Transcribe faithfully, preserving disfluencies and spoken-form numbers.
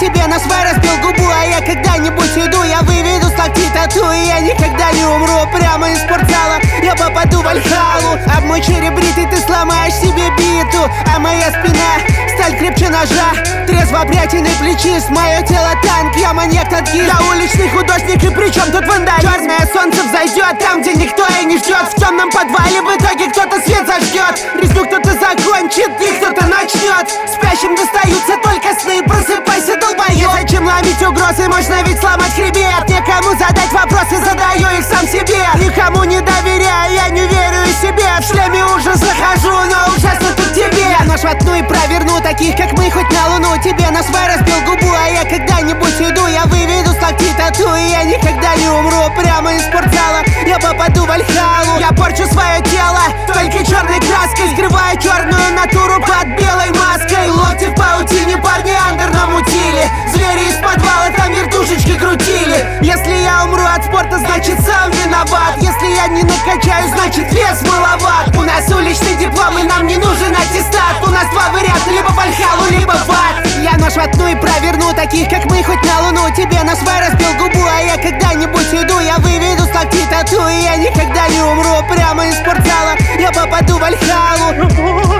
тебе на свай разбил губу. А я когда-нибудь уйду, я выведу с локти тату. И я никогда не умру прямо из спортзала. Я попаду в Вальхалу. Об мой череп бритый ты сломаешь себе биту. А моя спина сталь крепче ножа. Трезво обрятенный плечист, мое тело танк, я маньяк танкист. Я уличный художник, и причем тут вандализм? Черное солнце взойдет там, где никто и не ждет. В темном подвале в итоге кто-то свет зажгет. Резню кто-то закончит и кто-то начнет. Спящим достаются только сны, просыпайся, долбоёб. Зачем ломить угрозы, можно ведь сломать хребет. Некому задать вопросы, задаю их сам себе. Никому не доверяю, я не верю и себе. В шлеме ужас захожу, но ужасно тут тебе. Я нож воткну и проверну таких, как мы, хоть на луну. Тебе на свай разбил губу, а я когда-нибудь уйду. Я выведу с локти тату, и я никогда не умру прямо из спортзала. Я попаду в Вальхалу. Я порчу свое тело только черной краской, скрываю черную натуру под белой маской. Локти в паутине, парни андер намутили. Звери из подвала там вертушечки крутили. Если я умру от спорта, значит сам виноват. Если я не накачаю, значит вес маловат. У нас уличный диплом, и нам не нужен аттестат. У нас два варианта, либо в Вальхалу, либо в ад. Я нож воткну и проверну таких, как мы, хоть на луну. Тебе на свай разбил губу, а я когда-нибудь уйду. Я выведу с локти тату, и я никогда не умру прямо из спортзала. Я попаду в Вальхалу.